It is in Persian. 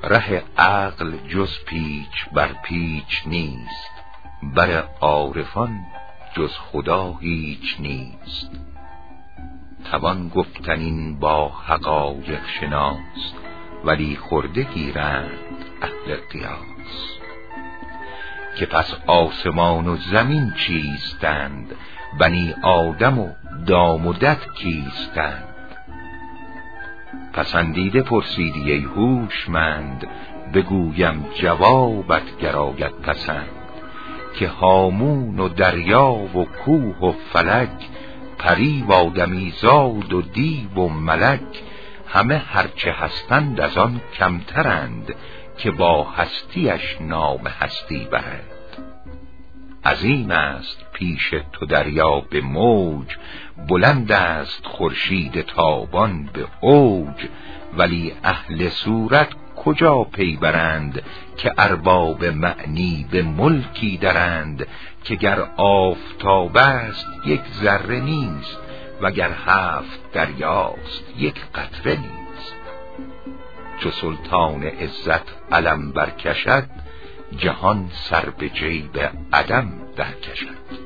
ره عقل جز پیچ بر پیچ نیست، بر عارفان جز خدا هیچ نیست. توان گفتن این با حقایق شناس، ولی خرده گیرند اهل قیاس. که پس آسمان و زمین چیستند، بنی آدم و دام و دد کیستند. پسندیده پرسیدی ای هوشمند، بگویم جوابت گراید پسند. که هامون و دریا و کوه و فلک، پری و آدمیزاد و دیو و ملک، همه هرچه هستند از آن کمترند، که با هستیش نام هستی برند. عظیم است پیش تو دریا به موج، بلند است خورشید تابان به اوج. ولی اهل صورت کجا پی برند، که ارباب معنی به ملکی درند. که گر آفتاب است یک ذره نیست، وگر 7 دریاست یک قطره نیست. چو سلطان عزت علم برکشد، جهان سر به جیب عدم در کشد.